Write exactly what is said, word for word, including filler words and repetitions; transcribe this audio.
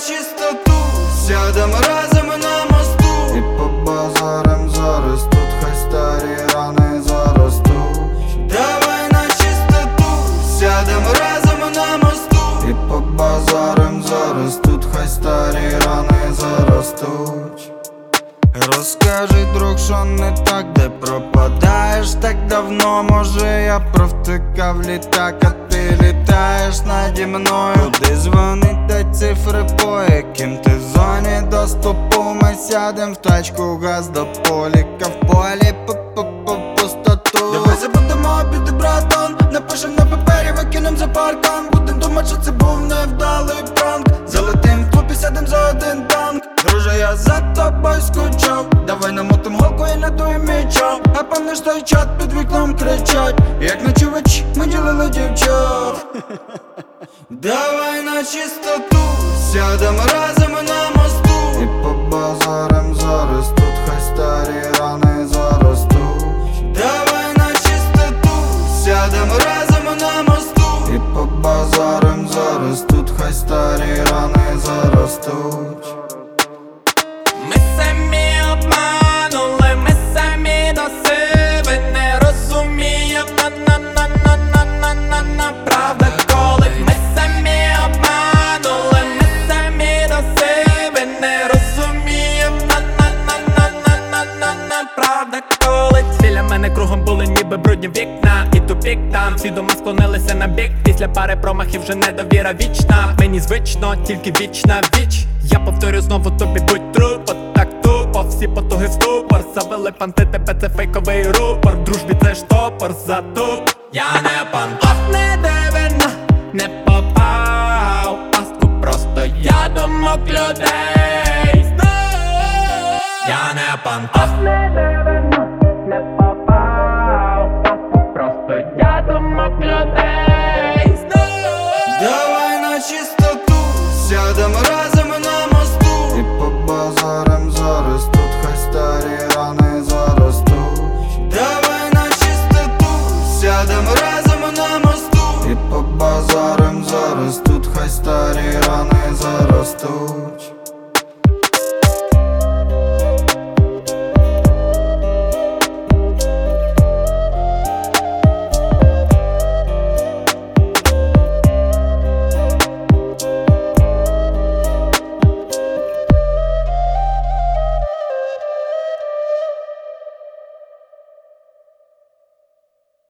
чистоту, сядем разом на мосту і побазарим зараз тут, хай старі рани заростуть. Давай на чистоту, сядем разом на мосту І побазарим зараз тут, хай старі рани заростуть. Розкажи, друг, що не так, де пропадаєш так давно. Може я провтикав літак, а ти літаєш наді мною. Куди дзвонить та цифри, по яким ти в зоні доступу? Ми сядем в тачку, газ до поліка, в полі по пустоту. Давай забудемо обіди, братан, напишем на папері, викинем за паркан. Будем думать, що це був невдалий пранк. Залетим в клуб і сядем за один танк. Друже, я за тобою скучав. Давай намотим голку і надуєм мічом. А пам'ятаєш той чат під вікном кричать, як ночувач ми ділили дівчат. Давай на чистоту, сядем разом на мосту І побазарим зараз тут, хай старі рани заростуть. Давай на чистоту, сядем разом на мосту І побазарим зараз тут, хай старі рани заростуть. Ми самі обманули, ми самі до себе не розуміємо, на-на-на-на-на-на-на-на правда коли. Ми самі обманули, ми самі до себе не розуміємо, на-на-на-на-на-на-на-на правда коли. Біля мене кругом були ніби брудні вікна і тупік там, всі дома склонилися на бік. Після пари промахів вже недовіра вічна. Мені звично, тільки вічна віч. Я повторю знову, тобі будь трупо, так тупо, всі потуги в ступор. Завели панти, тебе це фейковий рупор. В дружбі це штопор, затуп. Я не пантов, не дивина, не попав в пастку, просто я думок людей. Я не пантов, не дивина, не попав в пастку, просто я думок людей. Давай на чистоту, сядем разом на мосту І побазарим зараз тут, хай старі рани заростуть. Давай на чистоту, сядем разом на мосту І побазарим зараз тут, хай старі